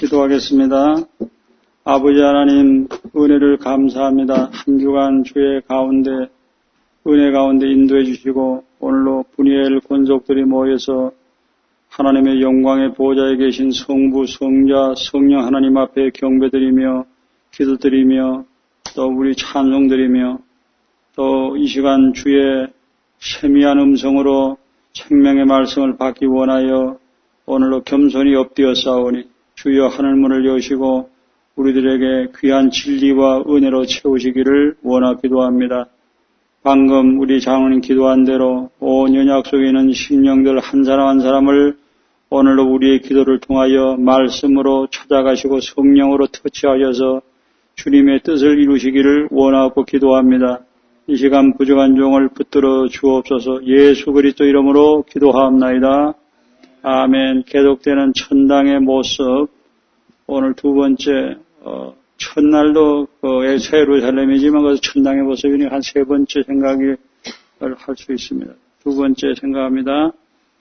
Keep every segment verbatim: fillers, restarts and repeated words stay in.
기도하겠습니다. 아버지 하나님, 은혜를 감사합니다. 한 주간 주의 가운데, 은혜 가운데 인도해 주시고, 오늘로 분이엘 권속들이 모여서 하나님의 영광의 보좌에 계신 성부, 성자, 성령 하나님 앞에 경배드리며, 기도드리며, 또 우리 찬송드리며, 또 이 시간 주의 세미한 음성으로 생명의 말씀을 받기 원하여 오늘로 겸손히 엎드려 싸우니 주여 하늘문을 여시고 우리들에게 귀한 진리와 은혜로 채우시기를 원하기도 합니다. 방금 우리 장로님 기도한 대로 온 연약 속에 있는 심령들 한 사람 한 사람을 오늘로 우리의 기도를 통하여 말씀으로 찾아가시고 성령으로 터치하셔서 주님의 뜻을 이루시기를 원하고 기도합니다. 이 시간 부족한 종을 붙들어 주옵소서. 예수 그리스도 이름으로 기도하옵나이다. 아멘. 계속되는 천당의 모습. 오늘 두 번째, 어, 첫날도 그 새 예루살렘이지만 그 천당의 모습이니 한 세 번째 생각을 할 수 있습니다. 두 번째 생각합니다.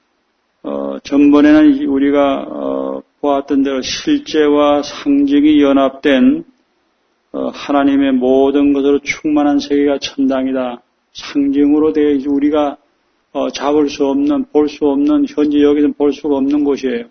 어, 전번에는 우리가 어, 보았던 대로 실제와 상징이 연합된 어, 하나님의 모든 것으로 충만한 세계가 천당이다. 상징으로 되어 우리가 어, 잡을 수 없는, 볼 수 없는, 현재 여기서는 볼 수가 없는 곳이에요.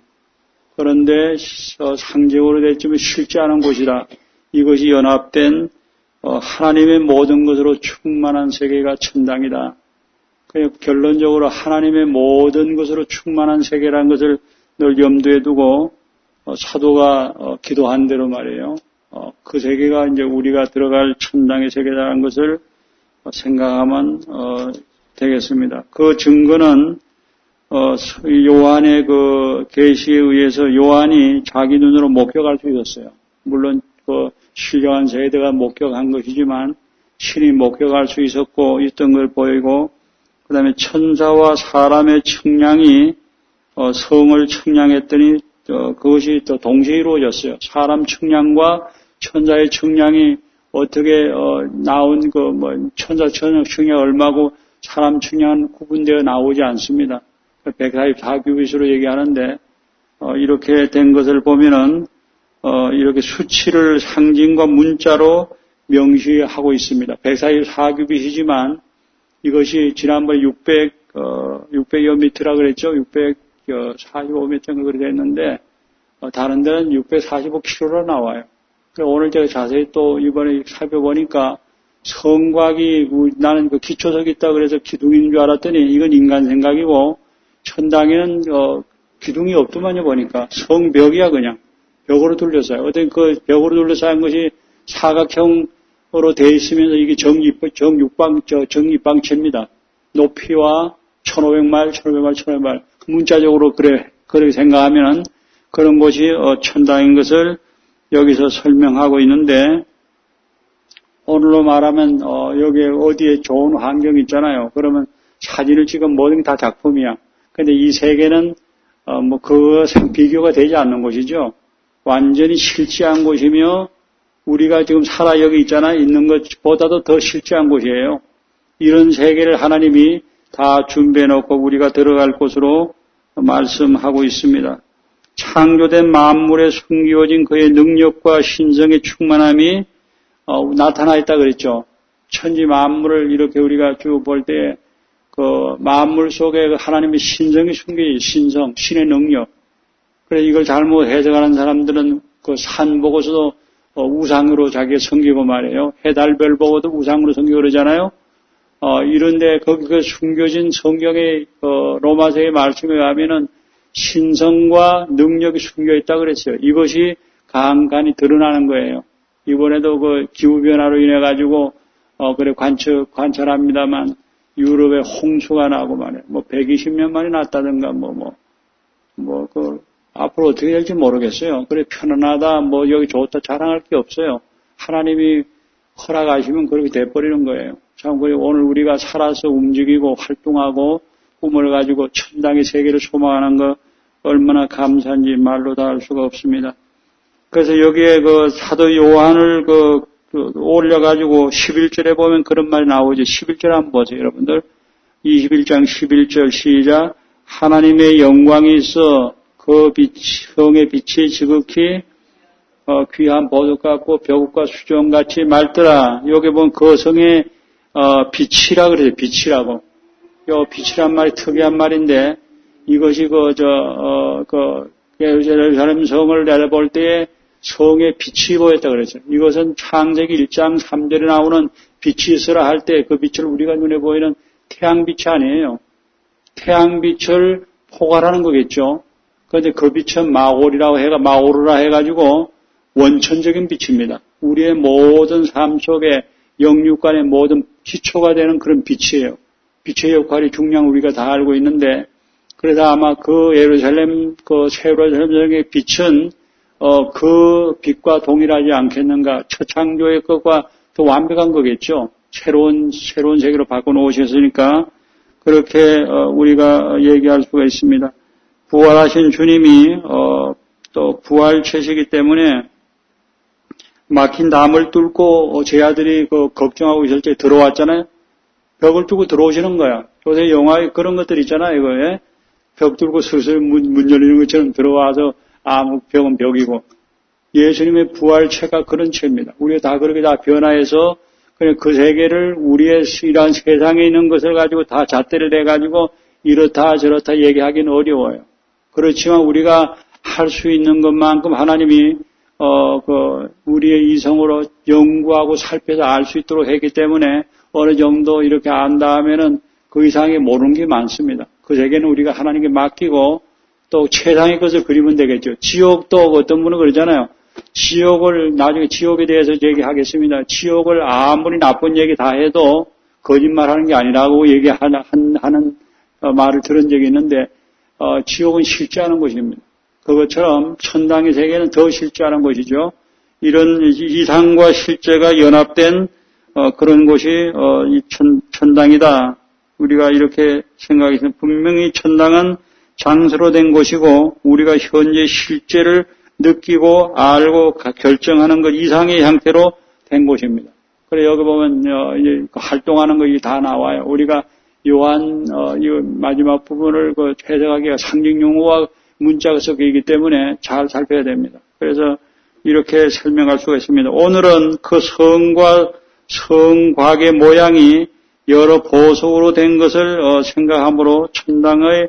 그런데 어, 상징으로 되었지만 실제 않은 곳이라 이것이 연합된 어, 하나님의 모든 것으로 충만한 세계가 천당이다. 그냥 결론적으로 하나님의 모든 것으로 충만한 세계라는 것을 늘 염두에 두고 어, 사도가 어, 기도한 대로 말이에요. 어, 그 세계가 이제 우리가 들어갈 천당의 세계라는 것을 어, 생각하면 어, 되겠습니다. 그 증거는 어, 요한의 그 계시에 의해서 요한이 자기 눈으로 목격할 수 있었어요. 물론 그 신령한 세대가 목격한 것이지만 신이 목격할 수 있었고 있던 걸 보이고 그 다음에 천사와 사람의 측량이 어, 성을 측량했더니 어, 그것이 또 동시에 이루어졌어요. 사람 측량과 천사의 측량이 어떻게 어, 나온 그 뭐 천사 천사 측량 얼마고 사람 측량은 구분되어 나오지 않습니다. 백사십사 규빗으로 얘기하는데 어, 이렇게 된 것을 보면은 어, 이렇게 수치를 상징과 문자로 명시하고 있습니다. 백사십사 규빗이지만 이것이 지난번에 육백, 어, 육백여 미터라 그랬죠. 육백사십오 미터인가 그렇게 했는데 어, 다른 데는 육백사십오 킬로미터로 나와요. 오늘 제가 자세히 또 이번에 살펴보니까 성곽이 나는 그 기초석이 있다 그래서 기둥인 줄 알았더니 이건 인간 생각이고 천당에는 어, 기둥이 없더만요. 보니까 성벽이야. 그냥 벽으로 둘러싸요. 어떤 그 벽으로 둘러싸인 것이 사각형으로 되어 있으면서 이게 정육, 정육방, 저 정육방체입니다. 높이와 천오백 마일, 천오백 마일, 천오백 마일. 문자적으로 그래, 그렇게 생각하면은 그런 곳이 어, 천당인 것을 여기서 설명하고 있는데 오늘로 말하면 어, 여기에 어디에 좋은 환경이 있잖아요. 그러면 사진을 찍으면 모든 게 다 작품이야. 근데 이 세계는 어, 뭐 그거 비교가 되지 않는 곳이죠. 완전히 실체한 곳이며 우리가 지금 살아 여기 있잖아 있는 것보다도 더 실체한 곳이에요. 이런 세계를 하나님이 다 준비해 놓고 우리가 들어갈 곳으로 말씀하고 있습니다. 창조된 만물에 숨겨진 그의 능력과 신성의 충만함이 어, 나타나 있다 그랬죠. 천지 만물을 이렇게 우리가 쭉 볼 때 그 만물 속에 하나님의 신성이 숨겨진 신성, 신의 능력. 그래서 이걸 잘못 해석하는 사람들은 그 산 보고서도 어, 우상으로 자기가 섬기고 말이에요. 해달별 보고도 우상으로 섬기고 그러잖아요. 어, 이런데 거기 그 숨겨진 성경의 어, 로마서의 말씀에 가면은 신성과 능력이 숨겨 있다 그랬어요. 이것이 간간히 드러나는 거예요. 이번에도 그 기후변화로 인해 가지고, 어, 그래, 관찰, 관찰합니다만, 유럽에 홍수가 나고 말이에요. 뭐, 백이십 년 만에 났다든가, 뭐, 뭐, 뭐, 그, 앞으로 어떻게 될지 모르겠어요. 그래, 편안하다, 뭐, 여기 좋다, 자랑할 게 없어요. 하나님이 허락하시면 그렇게 돼버리는 거예요. 참, 그래, 오늘 우리가 살아서 움직이고 활동하고 꿈을 가지고 천당의 세계를 소망하는 거 얼마나 감사한지 말로 다 할 수가 없습니다. 그래서 여기에 그 사도 요한을 그, 그 올려가지고 십일 절에 보면 그런 말이 나오죠. 십일 절 한번 보세요, 여러분들. 이십일 장 십일 절 시작. 하나님의 영광이 있어 그 빛, 성의 빛이 지극히 어, 귀한 보석 같고 벼국과 수정같이 맑더라. 여기 보면 거성의 어, 빛이라 그래요. 빛이라고. 요 빛이란 말이 특이한 말인데 이것이 그 저 어, 그 예루살렘 성을 내려볼 때에 성의 빛이 보였다 그랬죠. 이것은 창세기 일 장 삼 절에 나오는 빛이 있으라 할 때 그 빛을 우리가 눈에 보이는 태양빛이 아니에요. 태양빛을 포괄하는 거겠죠. 그런데 그 빛은 마오리라고 해가 마오르라 해가지고 원천적인 빛입니다. 우리의 모든 삶 속에 영육간의 모든 기초가 되는 그런 빛이에요. 빛의 역할이 중요한 우리가 다 알고 있는데, 그래서 아마 그 예루살렘, 그 세루살렘의 빛은, 어, 그 빛과 동일하지 않겠는가. 첫 창조의 것과 더 완벽한 거겠죠. 새로운, 새로운 세계로 바꿔놓으셨으니까, 그렇게, 어, 우리가 얘기할 수가 있습니다. 부활하신 주님이, 어, 또 부활체시기 때문에 막힌 담을 뚫고 제 아들이 그 걱정하고 있을 때 들어왔잖아요. 벽을 뚫고 들어오시는 거야. 요새 영화에 그런 것들 있잖아요. 이거에 벽 뚫고 슬슬 문, 문 열리는 것처럼 들어와서 아무 벽은 벽이고. 예수님의 부활체가 그런 체입니다. 우리가 다 그렇게 다 변화해서 그냥 그 세계를 우리의 이러한 세상에 있는 것을 가지고 다 잣대를 내가지고 이렇다 저렇다 얘기하기는 어려워요. 그렇지만 우리가 할 수 있는 것만큼 하나님이 어, 그, 우리의 이성으로 연구하고 살펴서 알 수 있도록 했기 때문에 어느 정도 이렇게 안다 하면은 그 이상에 모르는 게 많습니다. 그 세계는 우리가 하나님께 맡기고 또 최상의 것을 그리면 되겠죠. 지옥도 어떤 분은 그러잖아요. 지옥을, 나중에 지옥에 대해서 얘기하겠습니다. 지옥을 아무리 나쁜 얘기 다 해도 거짓말 하는 게 아니라고 얘기하는, 하는 말을 들은 적이 있는데, 어, 지옥은 실제하는 곳입니다. 그것처럼 천당의 세계는 더 실제하는 것이죠. 이런 이상과 실제가 연합된 어, 그런 곳이 어, 이 천, 천당이다. 우리가 이렇게 생각해서 분명히 천당은 장소로 된 곳이고 우리가 현재 실제를 느끼고 알고 결정하는 것 이상의 형태로 된 곳입니다. 그래 여기 보면 어, 이제 활동하는 것이 다 나와요. 우리가 요한 어, 이 마지막 부분을 그 해석하기가 상징 용어와 문자가 섞여 있기 때문에 잘 살펴야 됩니다. 그래서 이렇게 설명할 수가 있습니다. 오늘은 그 성과 성곽의 모양이 여러 보석으로 된 것을 생각함으로 천당의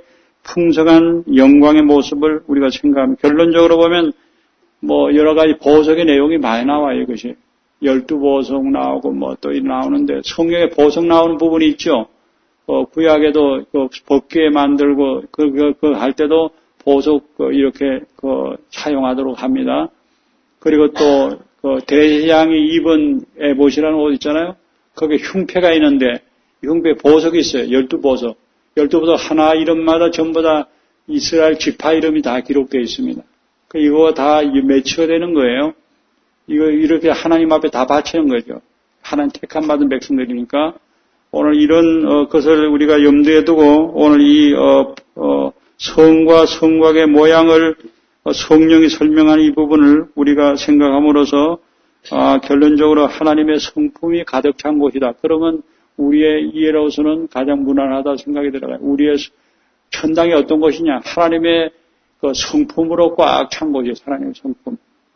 풍성한 영광의 모습을 우리가 생각합니다. 결론적으로 보면 뭐 여러 가지 보석의 내용이 많이 나와요. 이것이 열두 보석 나오고 뭐 또 나오는데 성경에 보석 나오는 부분이 있죠. 어, 구약에도 그 법궤 만들고 그 그 그 할 때도 보석 이렇게 그 사용하도록 합니다. 그리고 또 그 대장이 입은 에봇이라는 옷 있잖아요. 거기에 흉패가 있는데 흉패 보석이 있어요. 열두 보석. 열두 보석 하나 이름마다 전부 다 이스라엘 지파 이름이 다 기록되어 있습니다. 그 이거 다 매치가 되는 거예요. 이거 이렇게 하나님 앞에 다 바치는 거죠. 하나님 택함 받은 백성들이니까 오늘 이런 어, 것을 우리가 염두에 두고 오늘 이 어, 어, 성과 성곽의 모양을 성령이 설명하는 이 부분을 우리가 생각함으로써 아, 결론적으로 하나님의 성품이 가득 찬 곳이다. 그러면 우리의 이해로서는 가장 무난하다 생각이 들어요. 우리의 천당이 어떤 것이냐? 하나님의 그 성품으로 꽉 찬 곳이에요. 하나님의 성품.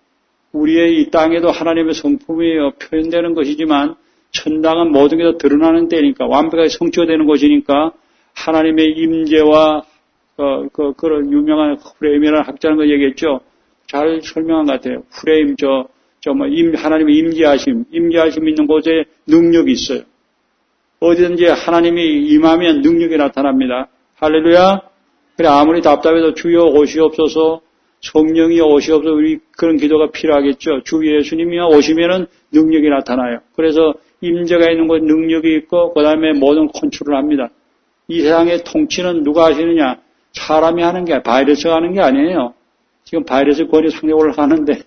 우리의 이 땅에도 하나님의 성품이 표현되는 것이지만 천당은 모든 게 다 드러나는 때니까 완벽하게 성취되는 곳이니까 하나님의 임재와 어, 그, 그런 유명한 후레임이라는 학자는 거 얘기했죠. 잘 설명한 것 같아요. 후레임, 저, 저, 뭐, 임, 하나님의 임재하심, 임재하심 있는 곳에 능력이 있어요. 어디든지 하나님이 임하면 능력이 나타납니다. 할렐루야. 그래, 아무리 답답해도 주여 오시옵소서, 성령이 오시옵소서, 우리 그런 기도가 필요하겠죠. 주 예수님이 오시면은 능력이 나타나요. 그래서 임재가 있는 곳에 능력이 있고, 그 다음에 모든 컨트롤을 합니다. 이 세상의 통치는 누가 하시느냐? 사람이 하는 게, 바이러스가 하는 게 아니에요. 지금 바이러스 권위 상당히 올라가는데,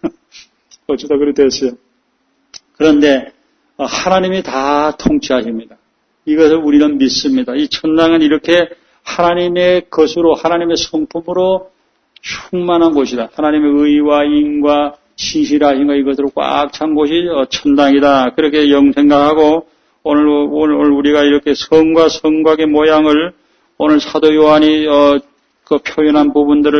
어쩌다 그렇게 됐어요. 그런데, 하나님이 다 통치하십니다. 이것을 우리는 믿습니다. 이 천당은 이렇게 하나님의 것으로, 하나님의 성품으로 충만한 곳이다. 하나님의 의와 인과 신실하신과 이것으로 꽉 찬 곳이 천당이다. 그렇게 영 생각하고, 오늘, 오늘 우리가 이렇게 성과 성곽의 모양을 오늘 사도 요한이 어, 그 표현한 부분들을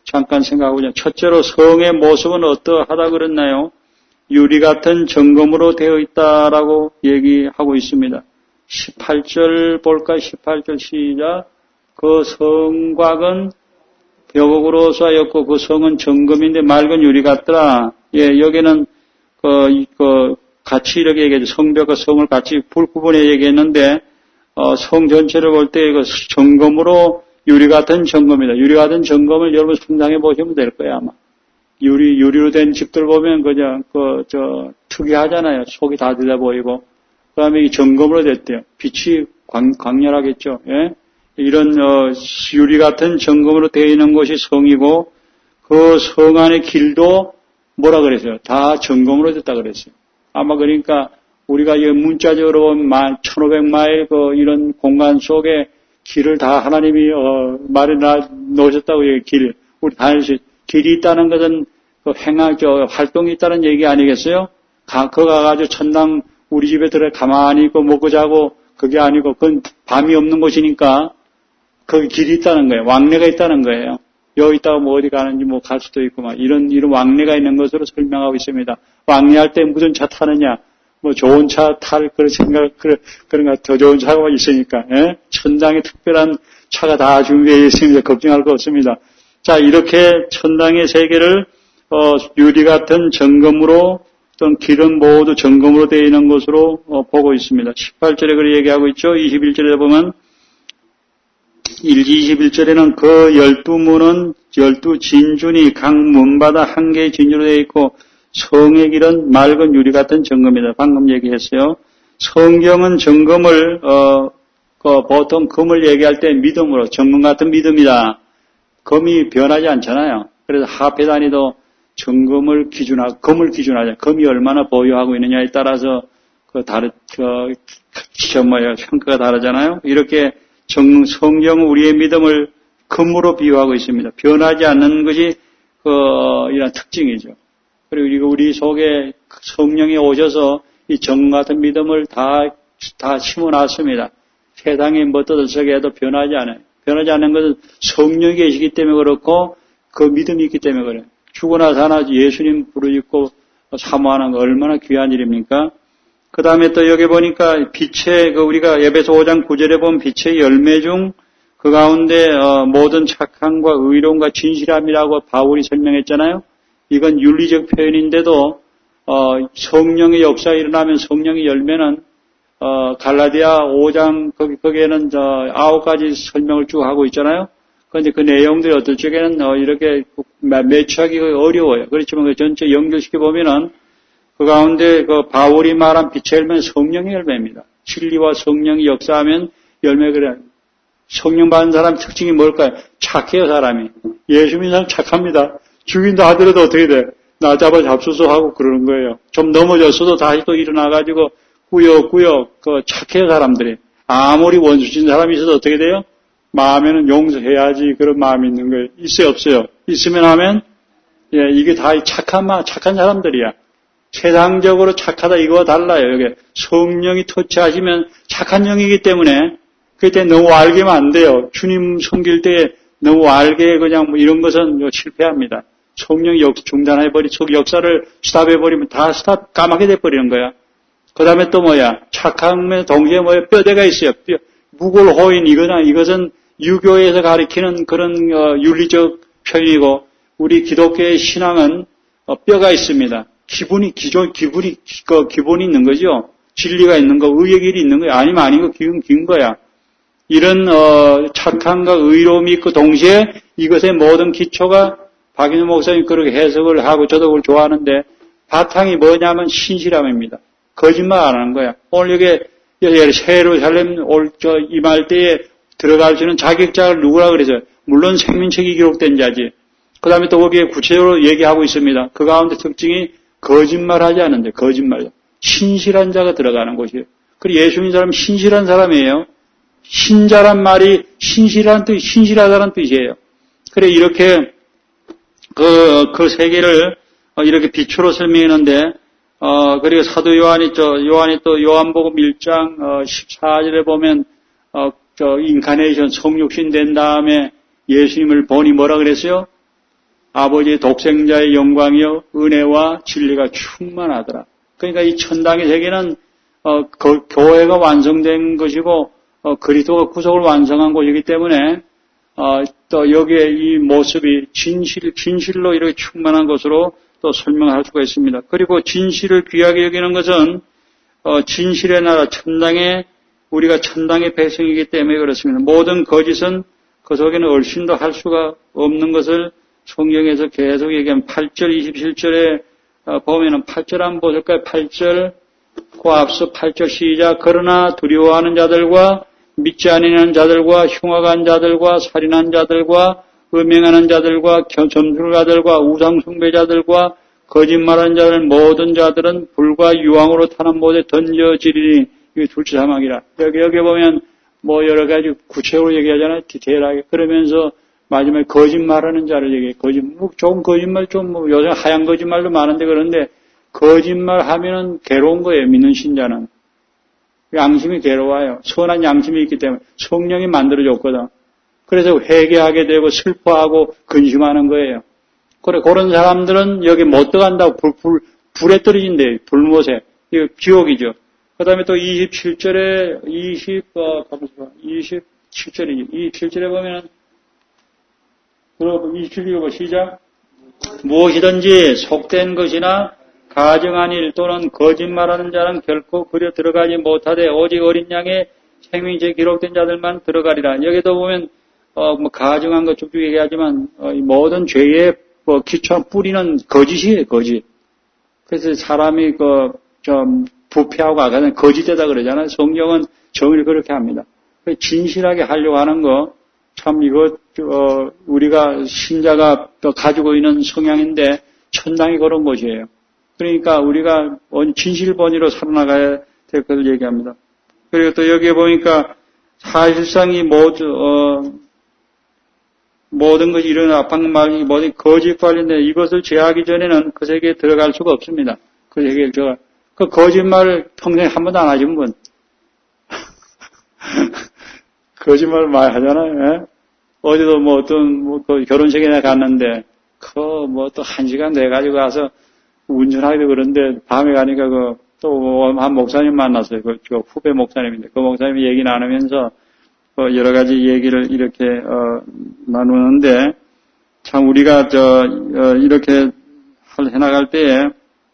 잠깐 생각하고자. 첫째로 성의 모습은 어떠하다 그랬나요? 유리 같은 정금으로 되어 있다라고 얘기하고 있습니다. 십팔 절 볼까? 십팔 절 시작. 그 성곽은 벽옥으로 쌓였고 그 성은 정금인데 맑은 유리 같더라. 예, 여기는 그, 그 같이 이렇게 얘기해서 성벽과 성을 같이 불구분해 얘기했는데 어, 성 전체를 볼 때 그 정금으로 유리 같은 정금이다. 유리 같은 정금을 여러분 상상해 보시면 될 거예요, 아마. 유리, 유리로 된 집들 보면 그냥, 그, 저, 특이하잖아요. 속이 다 들려 보이고. 그 다음에 이 정금으로 됐대요. 빛이 광, 강렬하겠죠. 예? 이런, 어, 유리 같은 정금으로 되어 있는 것이 성이고, 그 성 안의 길도 뭐라 그랬어요? 다 정금으로 됐다 그랬어요. 아마 그러니까, 우리가 이 문자적으로 보면 천오백 마일 그 이런 공간 속에 길을 다 하나님이, 어, 마련해 놓으셨다고 얘기해요. 길. 우리 다닐 수, 길이 있다는 것은 그 행하, 저, 활동이 있다는 얘기 아니겠어요? 가, 거 가가지고 천당 우리 집에 들어 가만히 있고 먹고 자고 그게 아니고 그건 밤이 없는 곳이니까 거기 길이 있다는 거예요. 왕래가 있다는 거예요. 여기 있다가 뭐 어디 가는지 뭐 갈 수도 있고 막 이런, 이런 왕래가 있는 것으로 설명하고 있습니다. 왕래할 때 무슨 차 타느냐? 뭐 좋은 차 탈 그런 생각, 그런, 그런가 더 좋은 차가 있으니까, 예? 천당에 특별한 차가 다 준비되어 있으니까 걱정할 거 없습니다. 자, 이렇게 천당의 세계를, 어, 유리 같은 정금으로, 또는 길은 모두 정금으로 되어 있는 것으로, 어, 보고 있습니다. 십팔 절에 그렇게 얘기하고 있죠. 이십일 절에 보면, 일 지 이십일 절에는 그 열두 문은 열두 진준이 각 문마다 한 개의 진주로 되어 있고, 성의 길은 맑은 유리 같은 정금이다. 방금 얘기했어요. 성경은 정금을, 어, 그 보통 금을 얘기할 때 믿음으로, 정금 같은 믿음이다. 금이 변하지 않잖아요. 그래서 하폐단위도 정금을 기준하고, 금을 기준하자. 금이 얼마나 보유하고 있느냐에 따라서 그 다르, 그, 저, 뭐야, 평가가 다르잖아요. 이렇게 정, 성경은 우리의 믿음을 금으로 비유하고 있습니다. 변하지 않는 것이 그, 이런 특징이죠. 그리고 우리 속에 성령이 오셔서 이 정 같은 믿음을 다, 다 심어놨습니다. 세상에 뭐 떠들썩해 해도 변하지 않아요. 변하지 않는 것은 성령이 계시기 때문에 그렇고 그 믿음이 있기 때문에 그래요. 죽어나 사나 예수님 부르짖고 사모하는 거 얼마나 귀한 일입니까? 그 다음에 또 여기 보니까 빛의, 그 우리가 에베소 오 장 구 절에 보면 빛의 열매 중 그 가운데 어, 모든 착함과 의로움과 진실함이라고 바울이 설명했잖아요. 이건 윤리적 표현인데도 어, 성령의 역사가 일어나면 성령의 열매는 어, 갈라디아 오 장 거기 거기에는 저 아홉 가지 설명을 쭉 하고 있잖아요. 그런데 그 내용들이 어떨 적에는 어, 이렇게 매치하기 어려워요. 그렇지만 그 전체 연결시켜 보면은 그 가운데 그 바울이 말한 빛의 열매는 성령의 열매입니다. 진리와 성령이 역사하면 열매 그래. 성령 받은 사람 특징이 뭘까요? 착해요, 사람이. 예수 믿는 사람 착합니다. 죽인다 하더라도 어떻게 돼? 나 잡아 잡수소 하고 그러는 거예요. 좀 넘어졌어도 다시 또 일어나가지고 꾸역꾸역 그 착해요, 사람들이. 아무리 원수진 사람이 있어도 어떻게 돼요? 마음에는 용서해야지 그런 마음이 있는 거예요. 있어요, 없어요? 있으면 하면 예, 이게 다 착한 마, 착한 사람들이야. 세상적으로 착하다 이거와 달라요. 이게 성령이 터치하시면 착한 영이기 때문에 그때 너무 알게면 안 돼요. 주님 섬길 때 너무 알게 그냥 뭐 이런 것은 실패합니다. 성령이 역, 중단해버리, 속 역사를 스탑해버리면 다 스탑 까맣게 돼버리는 거야. 그 다음에 또 뭐야? 착함에 동시에 뭐야? 뼈대가 있어요. 뼈, 무골호인 이거나 이것은 유교에서 가리키는 그런 어, 윤리적 표현이고 우리 기독교의 신앙은 어, 뼈가 있습니다. 기분이, 기존, 기분이, 그 기본이 있는 거죠. 진리가 있는 거, 의의 길이 있는 거야. 아니면 아닌 거, 기운 긴 거야. 이런, 어, 착함과 의로움이 있고, 동시에 이것의 모든 기초가 박인우 목사님 그렇게 해석을 하고 저도 그걸 좋아하는데, 바탕이 뭐냐면 신실함입니다. 거짓말 안 하는 거야. 오늘 여기, 여기 세루살렘 올, 저, 임할 때에 들어갈 수 있는 자격자가 누구라 그래서, 물론 생민책이 기록된 자지. 그 다음에 또 거기에 구체적으로 얘기하고 있습니다. 그 가운데 특징이 거짓말하지 않는데 거짓말. 신실한 자가 들어가는 곳이에요. 그리고 예수 믿는 사람은 신실한 사람이에요. 신자란 말이 신실한 뜻, 신실하다는 뜻이에요. 그래 이렇게 그, 그 세계를 이렇게 빛으로 설명했는데, 어, 그리고 사도 요한이 저, 요한이 또 요한복음 일 장 십사 절에 보면, 어, 저, 인카네이션 성육신 된 다음에 예수님을 보니 뭐라 그랬어요? 아버지의 독생자의 영광이요 은혜와 진리가 충만하더라. 그러니까 이 천당의 세계는 어, 그, 교회가 완성된 것이고 어, 그리스도가 구속을 완성한 곳이기 때문에 어, 또 여기에 이 모습이 진실, 진실로 이렇게 충만한 것으로 또 설명할 수가 있습니다. 그리고 진실을 귀하게 여기는 것은 어, 진실의 나라 천당에 우리가 천당의 백성이기 때문에 그렇습니다. 모든 거짓은 그 속에는 얼씬도 할 수가 없는 것을 성경에서 계속 얘기하면 팔 절 이십칠 절에 어, 보면은 팔 절 한번 보실까요? 팔 절 그 앞서 팔 절 시작. 그러나 두려워하는 자들과 믿지 아니하는 자들과 흉악한 자들과 살인한 자들과 음행하는 자들과 점술가들과 우상숭배자들과 거짓말하는 자들 모든 자들은 불과 유황으로 타는 못에 던져지리니 이게 둘째 사망이라. 여기 여기 보면 뭐 여러 가지 구체적으로 얘기하잖아요. 디테일하게. 그러면서 마지막에 거짓말하는 자를 얘기해. 거짓, 뭐 좋은 거짓말 좀 뭐 요즘 하얀 거짓말도 많은데 그런데 거짓말 하면은 괴로운 거예요. 믿는 신자는. 양심이 괴로워요. 선한 양심이 있기 때문에 성령이 만들어줬거든. 그래서 회개하게 되고 슬퍼하고 근심하는 거예요. 그래, 그런 사람들은 여기 못 들어간다고 불, 불, 불에 떨어진대. 불못에. 이거 지옥이죠. 그 다음에 또 이십칠 절에, 이십, 어, 가보세요. 이십칠 절이지. 이십칠 절에 보면은, 그럼 이십칠 절 시작. 무엇이든지 속된 것이나 가증한 일 또는 거짓말하는 자는 결코 그려 들어가지 못하되 오직 어린 양의 생명제 기록된 자들만 들어가리라. 여기도 보면 어, 뭐 가증한 것 쭉쭉 얘기하지만 어, 모든 죄의 뭐 기초한 뿌리는 거짓이에요, 거짓. 그래서 사람이 그 좀 부패하고 아가는 거짓되다 그러잖아요. 성경은 정의를 그렇게 합니다. 진실하게 하려고 하는 거 참 이거 어, 우리가 신자가 가지고 있는 성향인데 천당이 그런 곳이에요. 그러니까 우리가 진실번이로 살아나가야 될 것을 얘기합니다. 그리고 또 여기에 보니까 사실상 이 모두, 어, 모든 것이 일어나, 방금 말한 모든 거짓 관련된 이것을 제하기 전에는 그 세계에 들어갈 수가 없습니다. 그 세계에 들어가. 그 거짓말을 평생 한 번도 안 하신 분. 거짓말 많이 하잖아요. 예? 어제도 뭐 어떤, 뭐, 그 결혼식에 갔는데, 그, 뭐 또 한 시간 돼가지고 가서 운전하기도 그런데, 밤에 가니까 그, 또 한 목사님 만났어요. 그, 그 후배 목사님인데, 그 목사님이 얘기 나누면서, 어, 여러 가지 얘기를 이렇게, 어, 나누는데, 참 우리가 저, 어, 이렇게 해나갈 때에,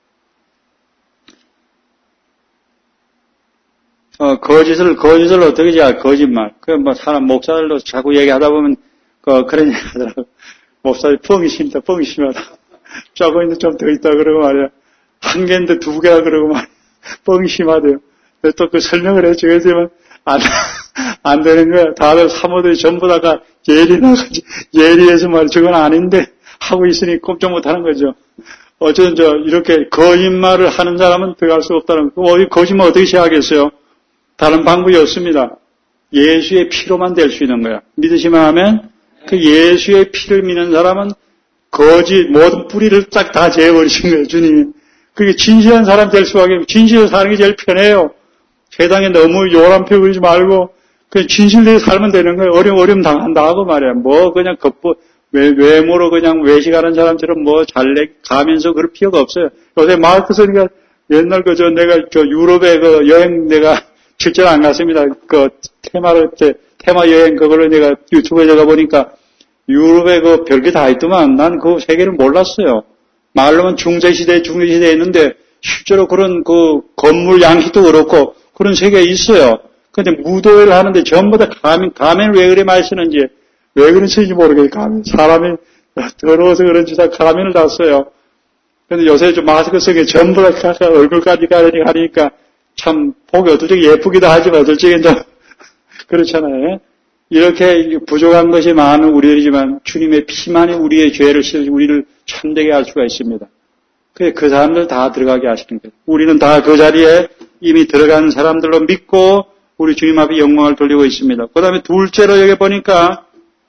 어, 거짓을, 거짓을 어떻게 해야, 거짓말. 그, 뭐, 사람, 목사들도 자꾸 얘기하다 보면, 그, 그런 얘기 하더라고. 목사님 뻥이 심다, 뻥이 심하다. 조금 있는데 좀 더 있다, 그러고 말이야. 한 개인데 두 개야, 그러고 말이야. 뻥이 심하대요. 또 그 설명을 해주겠지만, 안, 안 되는 거야. 다들 사모들이 전부 다가 예리 나가지, 예리해서 말이야. 저건 아닌데, 하고 있으니 꼼짝 못 하는 거죠. 어쨌든 저, 이렇게 거짓말을 하는 사람은 들어갈 수 없다는 거. 어디 거짓말 어떻게 시작하겠어요? 다른 방법이 없습니다. 예수의 피로만 될 수 있는 거야. 믿으시면 하면 그 예수의 피를 믿는 사람은 거짓 모든 뿌리를 싹 다 제어버리신 거예요. 주님이. 그게 진실한 사람 될 수밖에 진실을 사는 게 제일 편해요. 세상에 너무 요란표 그리지 말고 그냥 진실대로 살면 되는 거예요. 어려움 어려움 당한다 하고 말이야. 뭐 그냥 겉보 외, 외모로 그냥 외식하는 사람처럼 뭐 잘내 가면서 그럴 필요가 없어요. 요새 마르크스니까 옛날 그 저 내가 저 유럽에 그 여행 내가 실제로 안 갔습니다. 그 테마를 때 테마 여행 그거를 내가 유튜브에 제가 보니까 유럽에 그 별게 다 있더만 난 그 세계를 몰랐어요. 말로는 중세시대 중세시대에 있는데 실제로 그런 그 건물 양식도 그렇고 그런 세계에 있어요. 근데 무도회를 하는데 전부 다 가면 가면을 왜 그래 많이 쓰는지 왜 그런 쓰는지 모르겠어요. 가면 사람이 더러워서 그런지 다 가면을 다 써요. 근데 요새 좀 마스크 쓰기 전부 다 얼굴까지 가려니 하니까 참 보기 어떨 적에 예쁘기도 하지만 어떨 적엔 좀 그렇잖아요. 이렇게 부족한 것이 많은 우리들이지만 주님의 피만이 우리의 죄를 씻어 우리를 참되게 할 수가 있습니다. 그래 그 사람들 다 들어가게 하시는 거예요. 우리는 다 그 자리에 이미 들어간 사람들로 믿고 우리 주님 앞에 영광을 돌리고 있습니다. 그 다음에 둘째로 여기 보니까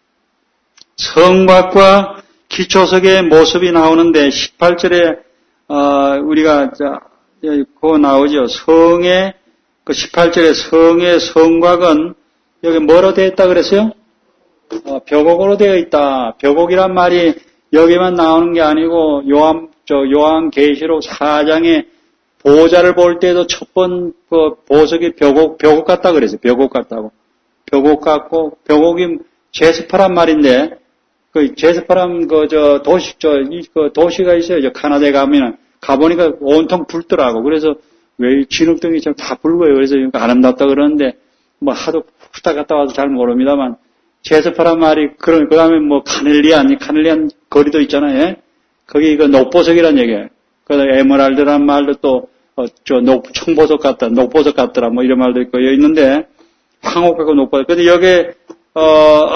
성곽과 기초석의 모습이 나오는데 십팔 절에 어, 우리가 그거 나오죠. 성의 그 십팔 절에 성의 성곽은 여기 뭐로 되어 있다 그랬어요? 어, 벽옥으로 되어 있다. 벽옥이란 말이 여기만 나오는 게 아니고 요한 저 요한계시록 사 장에 보좌를 볼 때도 첫 번 그 보석이 벽옥 벽옥 같다 그랬어요. 벽옥 같다고. 벽옥 같고 벽옥이 제스퍼란 말인데 그 제스퍼란 그 저 도시 저 이 그 도시가 있어요. 저 카나다에 가면은 가보니까 온통 불더라고. 그래서 왜 진흙등이 좀 다 붉어요. 그래서 아름답다 그러는데 뭐 하도 후딱 갔다 와서 잘 모릅니다만 제스퍼란 말이 그런 그다음에 뭐 카넬리안 카넬리안 거리도 있잖아요. 예? 거기 그 녹보석이란 얘기예요. 그 에메랄드란 말도 또 어, 저 녹 청보석 같다, 녹보석 같더라 뭐 이런 말도 있고 여기 있는데 황옥하고 녹보석. 근데 여기 어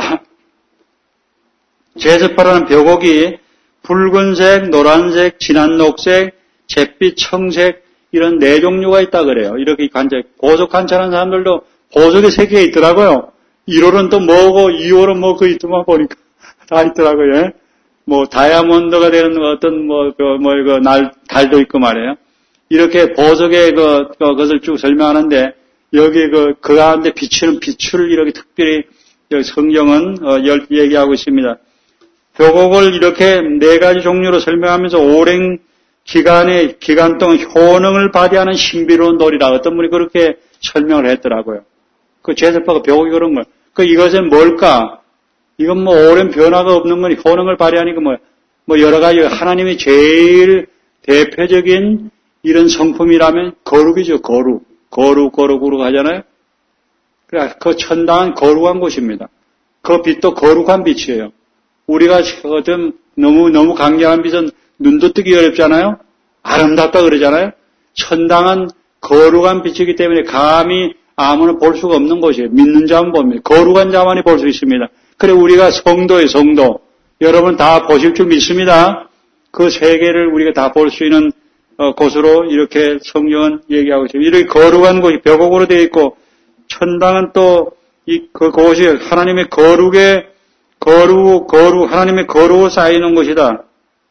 제스퍼라는 벽옥이 붉은색, 노란색, 진한 녹색, 잿빛, 청색 이런 네 종류가 있다 그래요. 이렇게 관찰 보석 관찰하는 사람들도 보석이 세 개 있더라고요. 일 홀은 또 뭐고 이 홀은 뭐 그 있더만 보니까 다 있더라고요. 예? 뭐 다이아몬드가 되는 어떤 뭐 그 뭐 이거 날 달도 있고 말이에요. 이렇게 보석의 그, 그 그것을 쭉 설명하는데 여기 그 그 가운데 비치는 빛을 이렇게 특별히 여기 성경은 어, 얘기하고 있습니다. 벽옥을 이렇게 네 가지 종류로 설명하면서 오랜 기간의 기간 동안 효능을 발휘하는 신비로운 돌이라 어떤 분이 그렇게 설명을 했더라고요. 그 제스퍼가 벽옥이 그런 걸. 그 이것은 뭘까? 이건 뭐 오랜 변화가 없는 건 효능을 발휘하니까 뭐, 뭐 여러 가지 하나님이 제일 대표적인 이런 성품이라면 거룩이죠. 거룩. 거룩, 거룩, 거룩 하잖아요. 그래, 그 천당은 거룩한 곳입니다. 그 빛도 거룩한 빛이에요. 우리가 좀 너무, 너무 강렬한 빛은 눈도 뜨기 어렵잖아요. 아름답다 그러잖아요. 천당은 거룩한 빛이기 때문에 감히 아무나 볼 수가 없는 곳이에요. 믿는 자만 봅니다. 거룩한 자만이 볼 수 있습니다. 그래 우리가 성도의 성도. 여러분 다 보실 줄 믿습니다. 그 세계를 우리가 다 볼 수 있는 곳으로 이렇게 성경은 얘기하고 있습니다. 이렇게 거룩한 곳이 벽옥으로 되어 있고 천당은 또 이 그 곳이 하나님의 거룩의 거룩 거룩 하나님의 거룩으로 쌓이는 곳이다.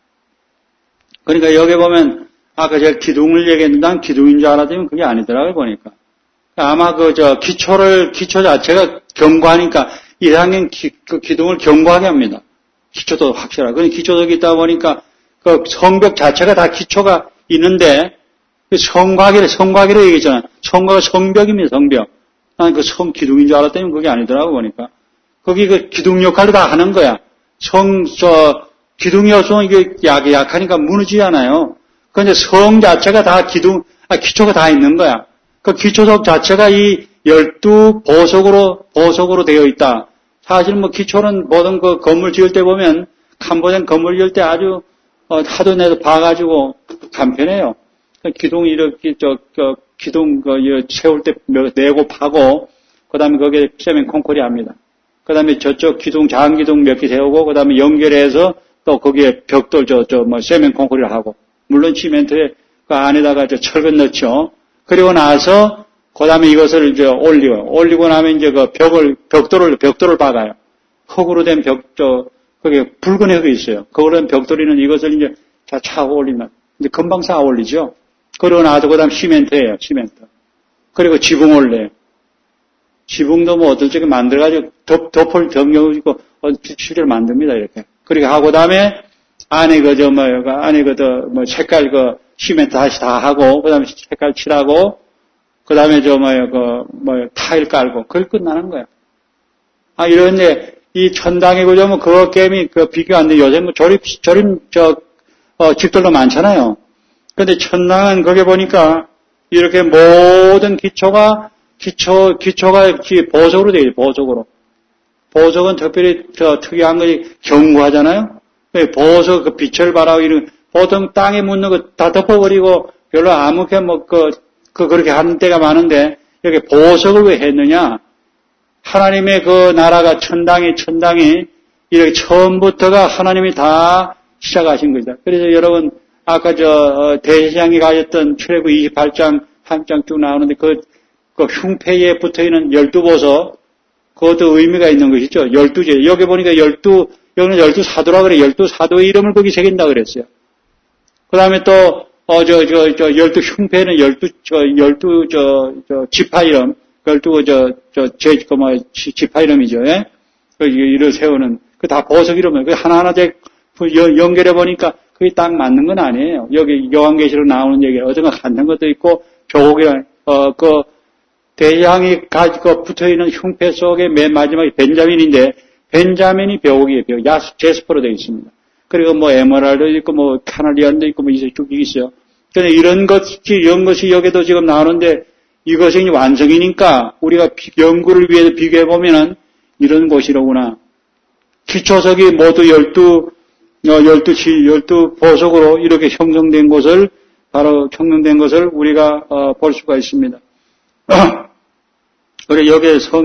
그러니까 여기 보면 아까 제가 기둥을 얘기했는데 난 기둥인 줄 알았더니 그게 아니더라고요 보니까. 아마 그 저 기초를 기초 자체가 견고하니까 이상형 그 기둥을 견고하게 합니다. 기초도 확실하고. 그런데 기초석이 있다 보니까 그 성벽 자체가 다 기초가 있는데 성곽이래 성곽이래 얘기했잖아요. 성곽은 성벽입니다. 성벽. 난 그 성 기둥인 줄 알았더니 그게 아니더라고 보니까. 거기 그 기둥 역할을 다 하는 거야. 성 저 기둥이 없으면 이게 약 약하니까 무너지지 않아요. 그런데 성 자체가 다 기둥 아 기초가 다 있는 거야. 그 기초석 자체가 이 열두 보석으로 보석으로 되어 있다. 사실 뭐 기초는 모든 그 건물 지을 때 보면 캄보디아 건물 지을 때 아주 어, 하도 내도 봐가지고 간편해요. 기둥 이렇게 저, 저 기둥 그 세울 때 내고 파고 그다음에 거기에 세면 콘크리 합니다. 그다음에 저쪽 기둥 작은 기둥 몇 개 세우고 그다음에 연결해서 또 거기에 벽돌 저 저 뭐 세면 콘크리를 하고 물론 시멘트에 그 안에다가 저 철근 넣죠. 그리고 나서 그다음에 이것을 이제 올리고 올리고 나면 이제 그 벽을 벽돌을 벽돌을 박아요. 흙으로 된 벽 저 그게 붉은 흙이 있어요. 그걸로 된 벽돌이는 이것을 이제 다 차고 올리면 이제 금방 쌓아 올리죠. 그러고 나서 그다음 시멘트예요. 시멘트. 그리고 지붕 올려요. 지붕도 뭐 어떨 적에 만들어가지고 덮 덮을 덮여가지고 실제로 만듭니다 이렇게. 그렇게 하고 그다음에 안에 그저 뭐 안에 그저 뭐 색깔 그 시멘트 다시 다 하고 그다음에 색깔 칠하고 그다음에 저 뭐야 그 뭐 타일 깔고 그걸 끝나는 거야. 아 이런데 이 천당의 구조는 그 게임이 그 비교 안 돼. 요새 뭐 조립 조립 저 어, 집들도 많잖아요. 근데 천당은 거기 보니까 이렇게 모든 기초가 기초 기초가 보석으로 되어 있어요. 보석으로. 보석은 특별히 저 특이한 것이 견고하잖아요. 보석 그 빛을 발하고 이런 보통 땅에 묻는 거 다 덮어버리고 별로 아무게 뭐 그 그 그렇게 하는 때가 많은데 여기 보석을 왜 했느냐? 하나님의 그 나라가 천당이 천당이 이렇게 처음부터가 하나님이 다 시작하신 거죠. 그래서 여러분 아까 저 대제사장이 가졌던 출애굽 이십팔 장 한 장 쭉 나오는데 그, 그 흉패에 붙어있는 열두 보석 그것도 의미가 있는 것이죠. 열두제 여기 보니까 열두 여기는 열두 사도라 그래. 열두 사도의 이름을 거기 새긴다 그랬어요. 그 다음에 또 어 저 저 저 열두 흉패는 열두 저 열두 저 저 지파 이름 열두 저 저 제 그 뭐 지파 이름이죠. 예? 그 이를 세우는 그 다 보석 이름을 그 하나하나 제 연결해 보니까 그게 딱 맞는 건 아니에요. 여기 요한계시록 나오는 얘기 어딘가 같은 것도 있고 벽이랑 어 그 대장이 가지고 붙어 있는 흉패 속에 맨 마지막에 벤자민인데 벤자민이 벽이에요. 벽. 야스 제스퍼로 되어 있습니다. 그리고 뭐 에메랄드 있고 뭐 카나리안도 있고 뭐 이제 쭉 있어요. 그런데 이런 것이 이런 것이 여기도 지금 나오는데 이것이 완성이니까 우리가 연구를 위해서 비교해 보면은 이런 곳이로구나. 기초석이 모두 열두 어, 열두 지 열두 보석으로 이렇게 형성된 것을 바로 형성된 것을 우리가 어, 볼 수가 있습니다. 그리고 여기에 성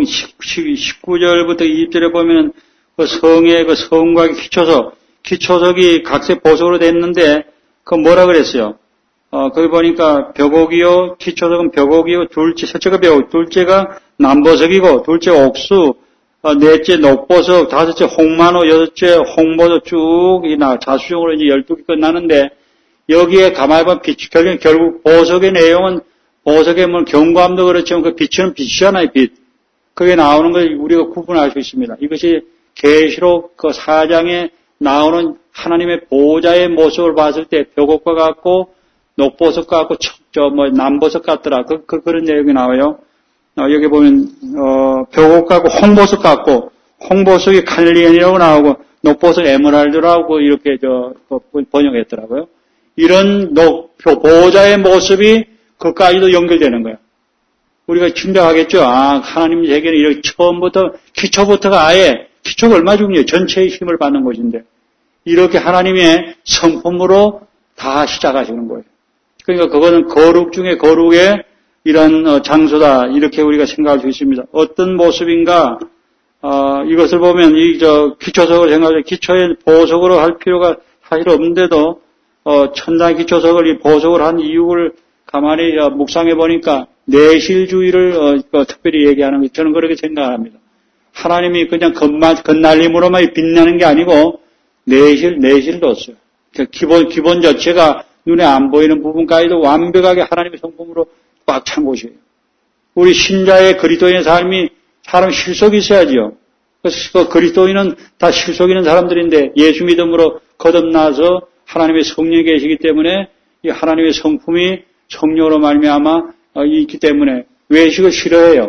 십구 절부터 이십 절에 보면 그 성의 그 성곽의 기초석, 기초석이 각색 보석으로 됐는데 그 뭐라 그랬어요? 어, 거기 보니까 벽옥이요, 기초석은 벽옥이요, 둘째, 첫째가 벽옥, 둘째가 남보석이고, 둘째 옥수, 어, 넷째 녹보석, 다섯째 홍만호, 여섯째 홍보석 쭉, 이 나, 자수종으로 이제 열두 개 끝나는데, 여기에 가만히 보면 빛, 결국, 결국 보석의 내용은, 보석의 뭐 경고함도 그렇지만 그 빛은 빛이잖아요, 빛. 그게 나오는 걸 우리가 구분할 수 있습니다. 이것이 계시록 그 사장에 나오는 하나님의 보호자의 모습을 봤을 때 벽옥과 같고, 녹보석 같고, 저, 뭐, 남보석 같더라. 그, 그, 그런 내용이 나와요. 어, 여기 보면, 어, 벽옥 같고, 홍보석 같고, 홍보석이 칼리엔이라고 나오고, 녹보석 에메랄드라고 이렇게 저, 번역했더라고요. 이런 녹, 보호자의 모습이 그까지도 연결되는 거예요. 우리가 짐작하겠죠. 아, 하나님 세계는 이렇게 처음부터, 기초부터가 아예, 기초가 얼마나 중요해요. 전체의 힘을 받는 것인데, 이렇게 하나님의 성품으로 다 시작하시는 거예요. 그러니까 그거는 거룩 중에 거룩의 이런 장소다. 이렇게 우리가 생각할 수 있습니다. 어떤 모습인가, 어, 이것을 보면 이, 저, 기초석을 생각해, 기초의 보석으로 할 필요가 사실 없는데도, 어, 천당 기초석을 이 보석을 한 이유를 가만히 어, 묵상해 보니까 내실주의를 어, 어, 특별히 얘기하는 거 저는 그렇게 생각합니다. 하나님이 그냥 겉만, 겉날림으로만 빛나는 게 아니고 내실, 내실도 없어요. 기본, 기본 자체가 눈에 안 보이는 부분까지도 완벽하게 하나님의 성품으로 꽉 찬 곳이에요. 우리 신자의 그리스도인의 삶이 사람 실속이 있어야지요. 그래서 그 그리스도인은 다 실속 있는 사람들인데 예수 믿음으로 거듭나서 하나님의 성령이 계시기 때문에 이 하나님의 성품이 성령으로 말미암아 있기 때문에 외식을 싫어해요.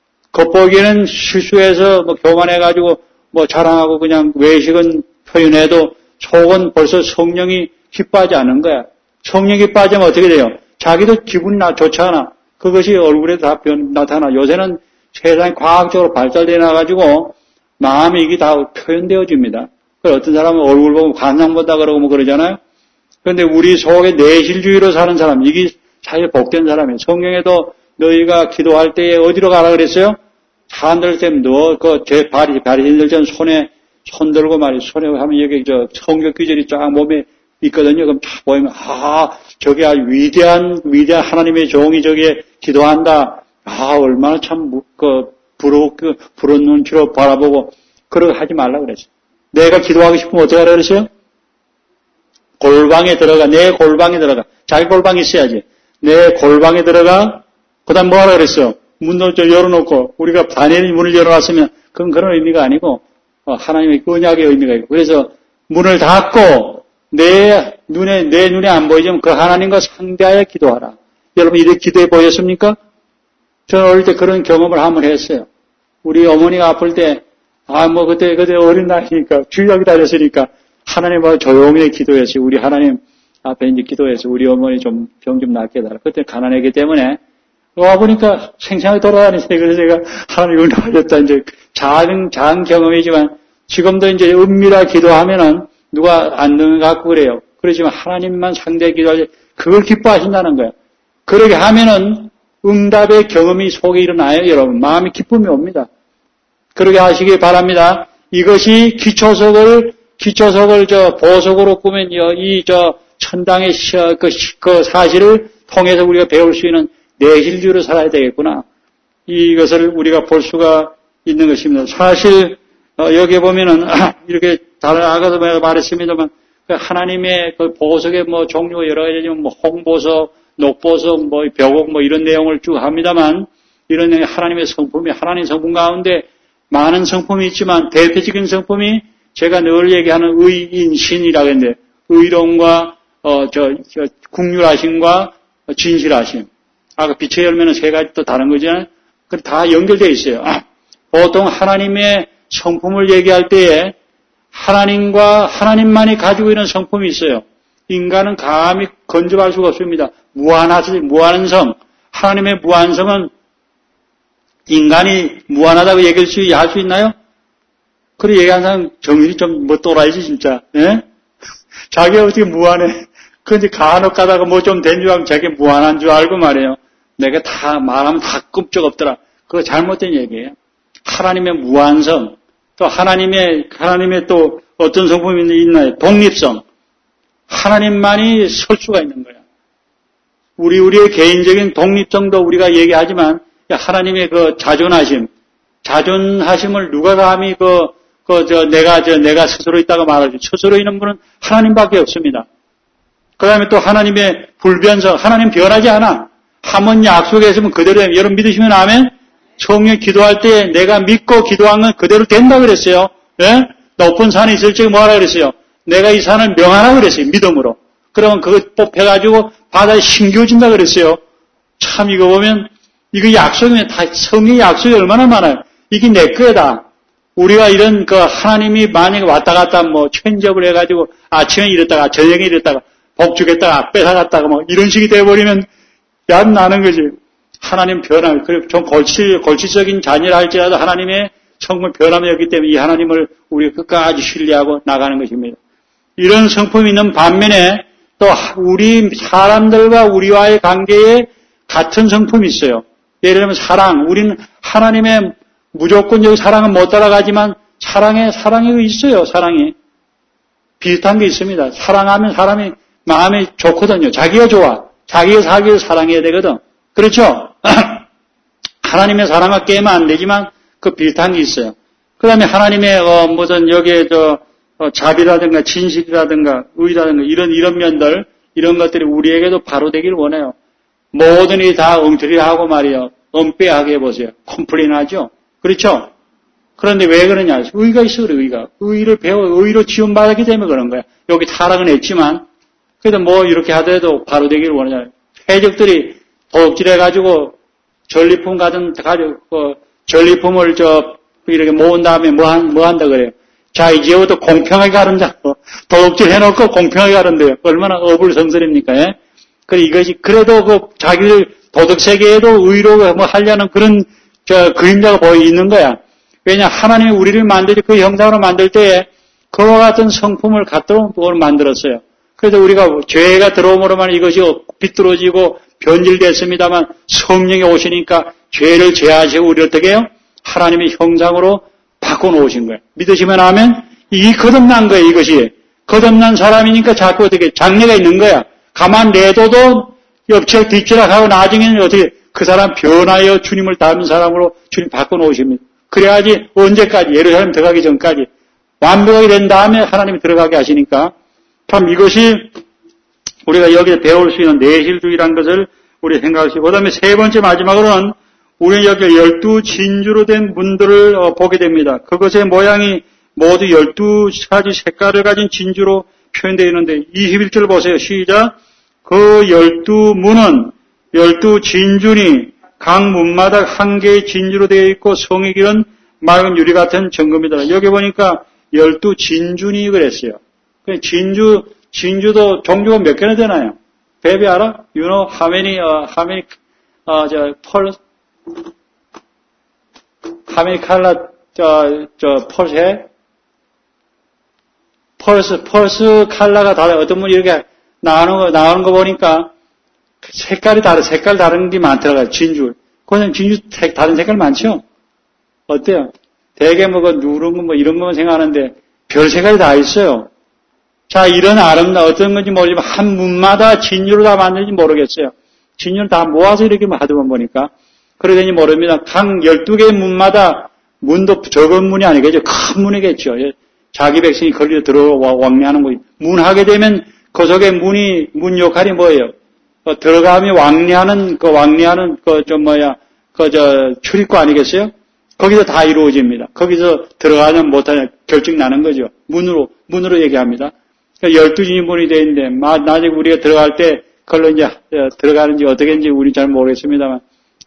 겉보기에는 실수해서 뭐 교만해가지고 뭐 자랑하고 그냥 외식은 표현해도 속은 벌써 성령이 기뻐하지 않은 거야. 성령이 빠지면 어떻게 돼요? 자기도 기분이 나, 좋지 않아. 그것이 얼굴에 다 변, 나타나. 요새는 세상이 과학적으로 발달되어 나가지고 마음이 이게 다 표현되어집니다. 어떤 사람은 얼굴 보고 관상 본다 그러고 뭐 그러잖아요. 그런데 우리 속에 내실주의로 사는 사람, 이게 사실 복된 사람이에요. 성경에도 너희가 기도할 때에 어디로 가라 그랬어요? 사람들 때문에 너, 그, 제 발이, 발이 힘들전 손에, 손 들고 말이 손에 하면 여기 저 성경 귀절이 쫙 몸에 있거든요. 그럼 쫙 보이면, 아, 저게 아주 위대한, 위대한 하나님의 종이 저기에 기도한다. 아, 얼마나 참, 그, 부러, 그, 부러운 눈치로 바라보고, 그러고 하지 말라 그랬어요. 내가 기도하고 싶으면 어떻게 하라 그랬어요? 골방에 들어가, 내 골방에 들어가. 자기 골방이 있어야지. 내 골방에 들어가, 그 다음 뭐 하라 그랬어요? 문을 좀 열어놓고, 우리가 다니엘이 문을 열어놨으면, 그건 그런 의미가 아니고, 하나님의 언약의 의미가 있고, 그래서 문을 닫고, 내 눈에, 내 눈에 안 보이지만 그 하나님과 상대하여 기도하라. 여러분, 이렇게 기도해 보셨습니까? 저는 어릴 때 그런 경험을 한번 했어요. 우리 어머니가 아플 때, 아, 뭐, 그때, 그때 어린 나이니까, 주일학교 다녔으니까, 하나님하고 조용히 기도했어요. 우리 하나님 앞에 이제 기도해서 우리 어머니 좀 병 좀 낫게 해달라. 그때 가난했기 때문에, 와보니까 생생하게 돌아다니세요. 그래서 제가 하나님 은혜하셨다. 이제 작은, 작은 경험이지만, 지금도 이제 은밀하게 기도하면은 누가 안 듣는 것 같고 그래요. 그렇지만 하나님만 상대에 기도할 때 그걸 기뻐하신다는 거예요. 그렇게 하면은 응답의 경험이 속에 일어나요, 여러분. 마음이 기쁨이 옵니다. 그렇게 하시기 바랍니다. 이것이 기초석을, 기초석을 저 보석으로 꾸면 이 저 천당의 그, 그 사실을 통해서 우리가 배울 수 있는 내실주의로 살아야 되겠구나. 이것을 우리가 볼 수가 있는 것입니다. 사실, 어, 여기에 보면은, 이렇게, 다른, 아까도 말했습니다만, 그 하나님의 그 보석의 뭐 종류가 여러 가지지만, 뭐 홍보석, 녹보석, 뭐 벽옥, 뭐 이런 내용을 쭉 합니다만, 이런 하나님의 성품이, 하나님 성품 가운데 많은 성품이 있지만, 대표적인 성품이 제가 늘 얘기하는 의인신이라고 했는데, 의로움과, 어, 저, 저, 국률하심과 진실하심. 아까 빛의 열매는 세 가지 또 다른 거잖아요. 그 다 연결되어 있어요. 아, 보통 하나님의 성품을 얘기할 때에 하나님과 하나님만이 가지고 있는 성품이 있어요. 인간은 감히 건져할 수가 없습니다. 무한하지, 무한한 성. 하나님의 무한성은 인간이 무한하다고 얘기할 수, 할 수 있나요? 그래 얘기하는 사람 정신이 좀 뭐 또라이지, 진짜. 예? 자기가 어떻게 무한해. 그런데 간혹 가다가 뭐 좀 된 줄 알면 자기 무한한 줄 알고 말이에요. 내가 다 말하면 다 끔찍 없더라. 그거 잘못된 얘기예요. 하나님의 무한성, 또 하나님의, 하나님의 또 어떤 성품이 있나요? 독립성. 하나님만이 설 수가 있는 거야. 우리, 우리의 개인적인 독립성도 우리가 얘기하지만, 하나님의 그 자존하심, 자존하심을 누가 감히 그, 그, 저, 내가, 저, 내가 스스로 있다고 말하지. 스스로 있는 분은 하나님밖에 없습니다. 그 다음에 또 하나님의 불변성, 하나님 변하지 않아. 한번 약속했으면 그대로, 여러분 믿으시면 아멘? 성령 기도할 때 내가 믿고 기도한 건 그대로 된다 그랬어요. 예? 높은 산이 있을 적에 뭐하라 그랬어요? 내가 이 산을 명하라 그랬어요. 믿음으로. 그러면 그거 뽑혀가지고 바다에 심겨진다 그랬어요. 참 이거 보면 이거 약속이면 다 성령의 약속이 얼마나 많아요. 이게 내 거다. 우리가 이런 그 하나님이 만약에 왔다 갔다 뭐 체인지업을 해가지고 아침에 이랬다가 저녁에 이랬다가 복 주겠다가 뺏어갔다가 뭐 이런 식이 돼버리면 야 나는 거지. 하나님 변함, 그리고 좀 골치, 골치적인 잔이라 할지라도 하나님의 성품을 변함이었기 때문에 이 하나님을 우리가 끝까지 신뢰하고 나가는 것입니다. 이런 성품이 있는 반면에 또 우리 사람들과 우리와의 관계에 같은 성품이 있어요. 예를 들면 사랑, 우리는 하나님의 무조건적 사랑은 못 따라가지만 사랑에, 사랑이 있어요, 사랑이. 비슷한 게 있습니다. 사랑하면 사람이 마음이 좋거든요. 자기가 좋아. 자기가 자기를 사랑해야 되거든. 그렇죠? 하나님의 사랑을 깨면 안 되지만 그 비슷한 게 있어요. 그 다음에 하나님의 어, 무슨 여기에 저 어, 자비라든가 진실이라든가 의라든가 이런 이런 면들 이런 것들이 우리에게도 바로 되기를 원해요. 모든 일이 다 엉터리하고 말이에요. 엄빼하게 해보세요. 컴플레인하죠. 그렇죠? 그런데 왜 그러냐? 의가 있어 그래. 의가 의를 배워 의로 지원받았기 때문에 그런 거야. 여기 타락은 했지만 그래도 뭐 이렇게 하더라도 바로 되기를 원하잖아요. 해적들이 도둑질해가지고 전리품 같은 가지고 어, 전리품을 저 이렇게 모은 다음에 뭐, 한, 뭐 한다 그래요. 자 이제부터 공평하게 가른다고 도둑질 해놓고 공평하게 가른대요. 얼마나 어불성설입니까? 예? 그래 이것이 그래도 그 자기들 도덕 세계에도 의로 뭐 하려는 그런 저 그림자가 보여 있는 거야. 왜냐 하나님이 우리를 만들지 그 형상으로 만들 때에 그와 같은 성품을 갖도록 만들었어요. 그래서 우리가 죄가 들어옴으로만 이것이 비뚤어지고 변질됐습니다만 성령이 오시니까 죄를 제하시고 우리 어떻게 해요? 하나님의 형상으로 바꿔놓으신 거예요. 믿으시면 아멘? 이게 거듭난 거예요, 이것이. 거듭난 사람이니까 자꾸 어떻게 장래가 있는 거야. 가만 내둬도 옆치락 뒤치락하고 나중에는 어떻게 그 사람 변하여 주님을 닮은 사람으로 주님 바꿔놓으십니다. 그래야지 언제까지 예루살렘 들어가기 전까지 완벽하게 된 다음에 하나님이 들어가게 하시니까 참 이것이 우리가 여기서 배울 수 있는 내실주의라는 것을 우리 생각하시고 그 다음에 세 번째 마지막으로는 우리 여기 열두 진주로 된 문들을 어, 보게 됩니다. 그것의 모양이 모두 열두 가지 색깔을 가진 진주로 표현되어 있는데 이십일 절 보세요. 시작. 그 열두 문은 열두 진주니 각 문마다 한 개의 진주로 되어 있고 성의 길은 맑은 유리 같은 정금이다. 여기 보니까 열두 진주니 그랬어요. 진주, 진주도 종류가 몇 개나 되나요? 베비 알아? You know how many, uh, how many, 어, 저, 펄, how many color, 저, 저, 펄스 해? 펄스, 펄스 컬러가 다른, 어떤 분이 이렇게 나오는 거, 나오는 거 보니까 색깔이 다른, 색깔 다른 게 많더라고요. 진주. 그건 진주 색, 다른 색깔 많죠? 어때요? 대개 뭐, 그, 누런 거, 뭐, 이런 거만 생각하는데 별 색깔이 다 있어요. 자, 이런 아름다, 어떤 건지 모르지만, 한 문마다 진주로 다 만드는지 모르겠어요. 진주를 다 모아서 이렇게 하더만 보니까. 그러더니 모릅니다. 각 열두 개의 문마다, 문도 적은 문이 아니겠죠. 큰 문이겠죠. 자기 백성이 걸려 들어와 왕래하는 거예요. 문 하게 되면, 그 속에 문이, 문 역할이 뭐예요? 어, 들어가면 왕래하는, 그 왕래하는, 그, 저, 뭐야, 그, 저, 출입구 아니겠어요? 거기서 다 이루어집니다. 거기서 들어가냐 못하냐 결정 나는 거죠. 문으로, 문으로 얘기합니다. 그러니까 열두 진문이 되어 있는데, 나중에 우리가 들어갈 때, 그걸로 이제 들어가는지 어떻게인지 우리 잘 모르겠습니다만,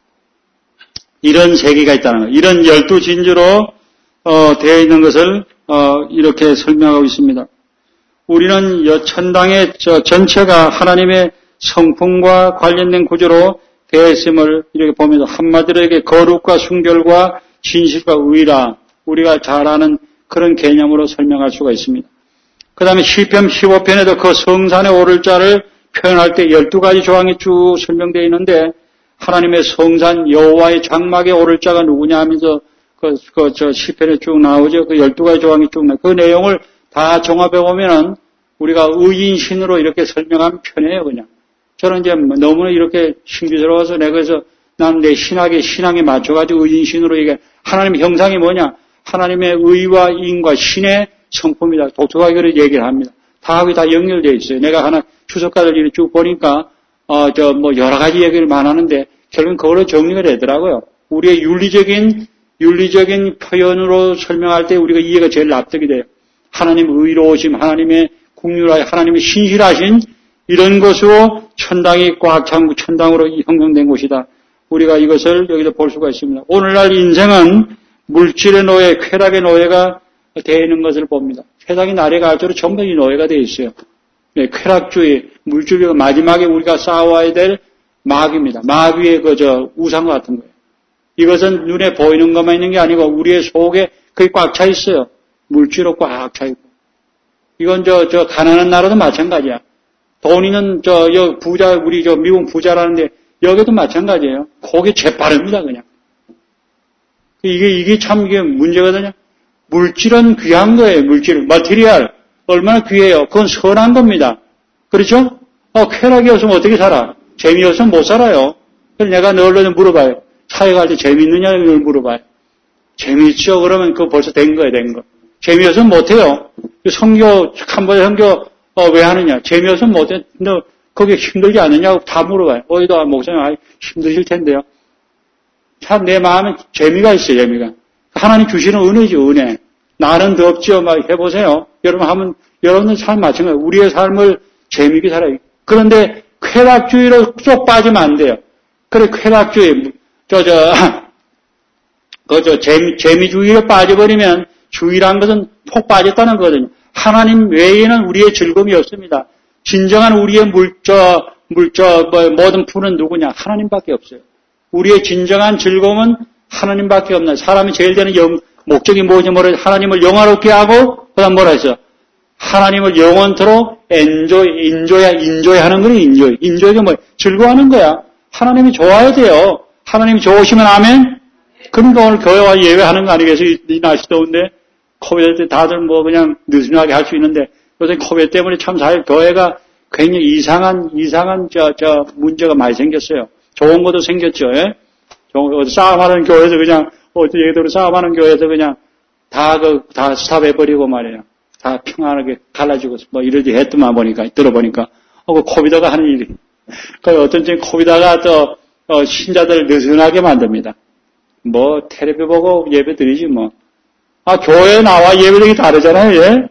이런 세계가 있다는 거예요. 이런 열두 진주로, 어, 되어 있는 것을, 어, 이렇게 설명하고 있습니다. 우리는 천당의 저 전체가 하나님의 성품과 관련된 구조로 되어 있음을 이렇게 보면서 한마디로 이렇게 거룩과 순결과 진실과 의라 우리가 잘 아는 그런 개념으로 설명할 수가 있습니다. 그 다음에 시편 십오 편에도 그 성산에 오를 자를 표현할 때 열두 가지 조항이 쭉 설명되어 있는데 하나님의 성산 여호와의 장막에 오를 자가 누구냐 하면서 그, 그, 저 시편에 쭉 나오죠. 그 열두 가지 조항이 쭉 나오죠. 그 내용을 다 종합해 보면은 우리가 의인신으로 이렇게 설명하면 편해요, 그냥. 저는 이제 너무나 이렇게 신기스러워서 내가 그래서 나는 내 신학에, 신앙에 맞춰가지고 의인신으로 얘기해. 하나님의 형상이 뭐냐? 하나님의 의와 인과 신의 성품이다. 독특하게 그렇게 얘기를 합니다. 다 하고 다 연결되어 있어요. 내가 하나 주석가들 이렇게 쭉 보니까, 어, 저, 뭐, 여러 가지 얘기를 많하는데, 결국은 그걸로 정리가 되더라고요. 우리의 윤리적인, 윤리적인 표현으로 설명할 때 우리가 이해가 제일 납득이 돼요. 하나님의 의로우심, 하나님의 국률하신, 하나님의 신실하신 이런 것으로 천당이 꽉 찬 천당으로 형성된 곳이다. 우리가 이것을 여기서 볼 수가 있습니다. 오늘날 인생은 물질의 노예, 쾌락의 노예가 되어 있는 것을 봅니다. 세상이 날에 갈수록 전부 이 노예가 되어 있어요. 네, 쾌락주의, 물질주의가 마지막에 우리가 싸워야 될 마귀입니다. 마귀의 그저 우상 같은 거예요. 이것은 눈에 보이는 것만 있는 게 아니고 우리의 속에 그게 꽉 차 있어요. 물질로 꽉 차 있고. 이건 저, 저, 가난한 나라도 마찬가지야. 돈 있는 저, 여 부자, 우리 저 미국 부자라는데 여기도 마찬가지예요. 거기 재빠릅니다, 그냥. 이게, 이게 참 이게 문제거든요. 물질은 귀한 거예요, 물질. 마테리얼. 얼마나 귀해요. 그건 선한 겁니다. 그렇죠? 어, 쾌락이 없으면 어떻게 살아? 재미없으면 못 살아요. 그래서 내가 늘 물어봐요. 사회 갈 때 재미있느냐고 늘 물어봐요. 재미있죠? 그러면 그거 벌써 된 거예요, 된 거. 재미없으면 못해요. 성교, 캄보디아 성교, 어, 왜 하느냐? 재미없으면 못해. 너, 거기 힘들지 않느냐고 다 물어봐요. 어디다, 목사님, 아, 힘드실 텐데요. 참, 내 마음에 재미가 있어요, 재미가. 하나님 주시는 은혜죠, 은혜. 나는 더 없죠. 막 해보세요. 여러분 하면, 여러분들 삶 마찬가지예요. 우리의 삶을 재미있게 살아요. 그런데 쾌락주의로 쏙 빠지면 안 돼요. 그래, 쾌락주의, 저, 저, 그, 저, 재미, 재미주의로 빠져버리면 주의란 것은 폭 빠졌다는 거거든요. 하나님 외에는 우리의 즐거움이 없습니다. 진정한 우리의 물, 저, 물, 저, 뭐, 모든 푸는 누구냐? 하나님밖에 없어요. 우리의 진정한 즐거움은 하나님밖에 없나요? 사람이 제일 되는 영, 목적이 뭐지? 뭐라 하나님을 영화롭게 하고, 그 다음 뭐라 했어? 하나님을 영원토록 엔조이, 인조야, 인조이 하는 거는 인조이. 인조이가 뭐야? 즐거워하는 거야. 하나님이 좋아야 돼요. 하나님이 좋으시면 아멘? 그러니까 오늘 교회와 예배하는 거 아니겠어요? 이 날씨 더운데. 코비드 때 다들 뭐 그냥 느슨하게 할 수 있는데, 요새 코비드 때문에 참 사실 교회가 굉장히 이상한, 이상한 저, 저 문제가 많이 생겼어요. 좋은 것도 생겼죠, 예? 좋은, 싸움하는 교회에서 그냥, 어떤 얘기대로 싸움하는 교회에서 그냥 다 그, 다 스탑해버리고 말이에요. 다 평안하게 갈라지고, 뭐 이러지 했더만 보니까, 들어보니까, 어, 그 코비드가 하는 일이. 그 어떤 때 코비드가 또, 어, 신자들 느슨하게 만듭니다. 뭐, 텔레비 보고 예배 드리지 뭐. 아, 교회에 나와 예배드리기 다르잖아요, 예?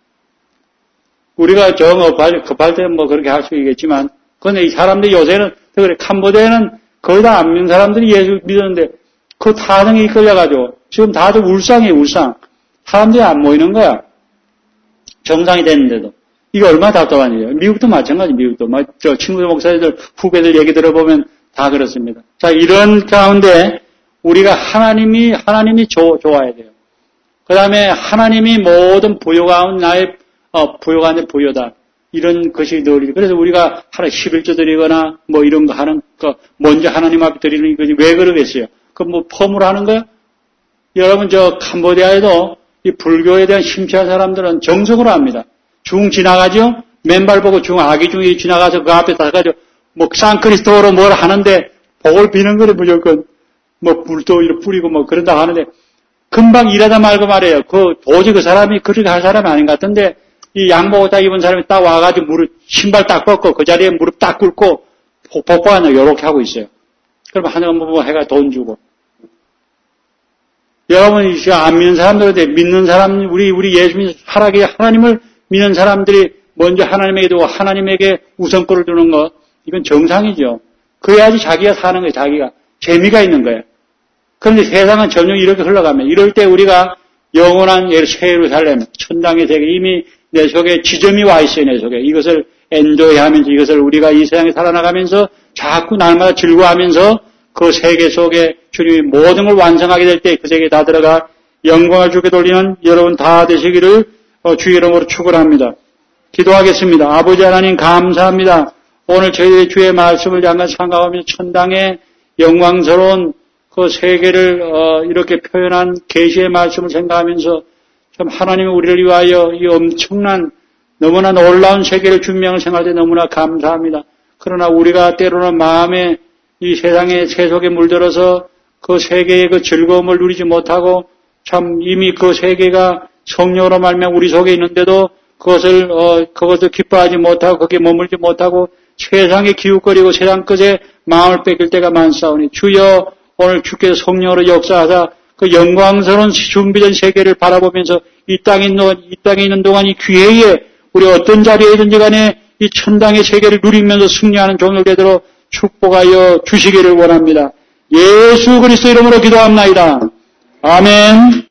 우리가 정업할, 급할 때는 뭐 그렇게 할 수 있겠지만, 근데 이 사람들이 요새는, 그래, 캄보디아에는 거의 다 안 믿는 사람들이 예수 믿었는데, 그 타성이 이끌려가지고, 지금 다들 울상이에요, 울상. 사람들이 안 모이는 거야. 정상이 됐는데도. 이게 얼마나 답답한 일이에요. 미국도 마찬가지, 미국도. 막, 저 친구들, 목사님들, 후배들 얘기 들어보면 다 그렇습니다. 자, 이런 가운데, 우리가 하나님이, 하나님이 조, 좋아야 돼요. 그 다음에 하나님이 모든 부요 가운데 나의 어, 부요 가운데 부요다. 이런 것이 늘 그래서 우리가 하나 십일조 드리거나 뭐 이런 거 하는 거 먼저 하나님 앞에 드리는 거지 왜 그러겠어요? 그 뭐 펌으로 하는 거야? 여러분 저 캄보디아에도 이 불교에 대한 심취한 사람들은 정석으로 합니다. 중 지나가죠? 맨발 보고 중 아기 중이 지나가서 그 앞에 다가죠. 뭐 산크리스토로 뭘 하는데 복을 비는 거를 무조건 뭐 불도 이렇게 뿌리고 뭐 그런다 하는데. 금방 일하다 말고 말이에요. 그, 도저히 그 사람이 그렇게 할 사람이 아닌 것 같은데, 이 양복 딱 입은 사람이 딱 와가지고 무릎, 신발 딱 벗고, 그 자리에 무릎 딱 꿇고, 복복하는 요렇게 하고 있어요. 그러면 하나 뭐 해가 돈 주고. 여러분, 이제 안 믿는 사람들한테 믿는 사람, 우리, 우리 예수 믿는, 하나님의, 하나님을 믿는 사람들이 먼저 하나님에게 두고 하나님에게 우선권을 두는 것, 이건 정상이죠. 그래야지 자기가 사는 거예요, 자기가. 재미가 있는 거예요. 그런데 세상은 점점 이렇게 흘러가면, 이럴 때 우리가 영원한 새 예루살렘, 천당의 세계, 이미 내 속에 지점이 와 있어요, 내 속에. 이것을 엔조이하면서, 이것을 우리가 이 세상에 살아나가면서 자꾸 날마다 즐거워하면서 그 세계 속에 주님이 모든 걸 완성하게 될 때 그 세계에 다 들어가 영광을 주께 돌리는 여러분 다 되시기를 주의 이름으로 축원합니다. 기도하겠습니다. 아버지 하나님 감사합니다. 오늘 저희 주의 말씀을 잠깐 생각하며 천당의 영광스러운 그 세계를 어 이렇게 표현한 계시의 말씀을 생각하면서 참 하나님이 우리를 위하여 이 엄청난 너무나 놀라운 세계를 준비하는 생각할 때 너무나 감사합니다. 그러나 우리가 때로는 마음에 이 세상의 세속에 물들어서 그 세계의 그 즐거움을 누리지 못하고 참 이미 그 세계가 성령으로 말미암아 우리 속에 있는데도 그것을 어 그것을 기뻐하지 못하고 거기에 머물지 못하고 세상에 기웃거리고 세상 끝에 마음을 뺏길 때가 많사오니 주여 오늘 주께서 성령으로 역사하사 그 영광스러운 준비된 세계를 바라보면서 이 땅에 있는 이 땅에 있는 동안 이 기회에 우리 어떤 자리에 있든지 간에 이 천당의 세계를 누리면서 승리하는 종들 되도록 축복하여 주시기를 원합니다. 예수 그리스도 이름으로 기도합나이다. 아멘.